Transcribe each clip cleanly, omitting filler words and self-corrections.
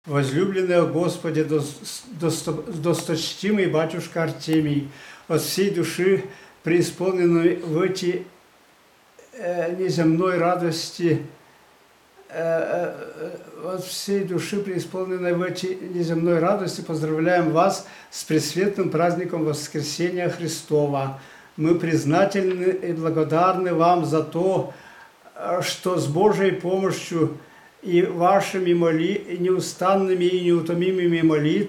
Возлюбленный о Господе, досточтимый батюшка Артемий, от всей души, преисполненной в эти неземной радости, от всей души, преисполненной в эти неземной радости, поздравляем вас с пресветлым праздником Воскресения Христова. Мы признательны и благодарны вам за то, что с Божьей помощью и вашими неустанными и неутомимыми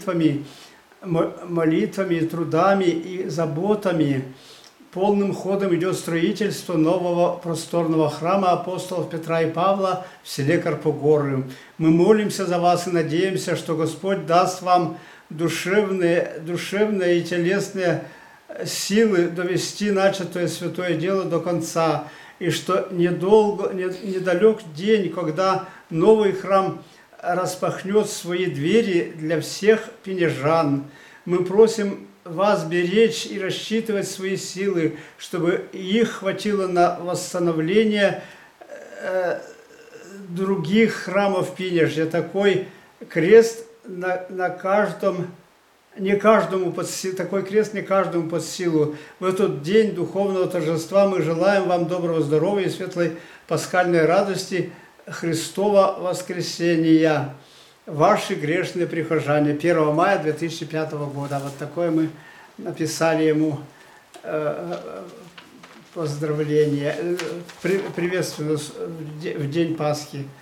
молитвами, трудами и заботами полным ходом идет строительство нового просторного храма апостолов Петра и Павла в селе Карпогоры. Мы молимся за вас и надеемся, что Господь даст вам душевные и телесные силы довести начатое святое дело до конца, и что недалек день, когда новый храм распахнет свои двери для всех пенежан. Мы просим вас беречь и рассчитывать свои силы, чтобы их хватило на восстановление других храмов Пинежья. Такой крест на каждом, не каждому под силу, такой крест не каждому под силу. В этот день духовного торжества мы желаем вам доброго здоровья и светлой пасхальной радости Христова воскресения. Ваши грешные прихожане. 1 мая 2005 года. Вот такое мы написали ему поздравление, приветствую в день Пасхи.